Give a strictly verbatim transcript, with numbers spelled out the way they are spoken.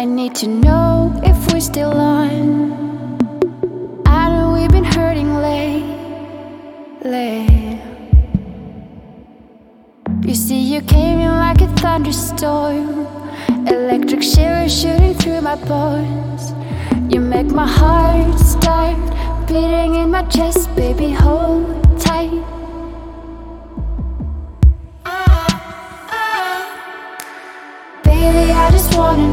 I need to know if we're still on. I know we've been hurting lately. You see, you came in like a thunderstorm, electric shiver shooting through my bones. You make my heart start beating in my chest, baby, hold tight. Baby, I just wanna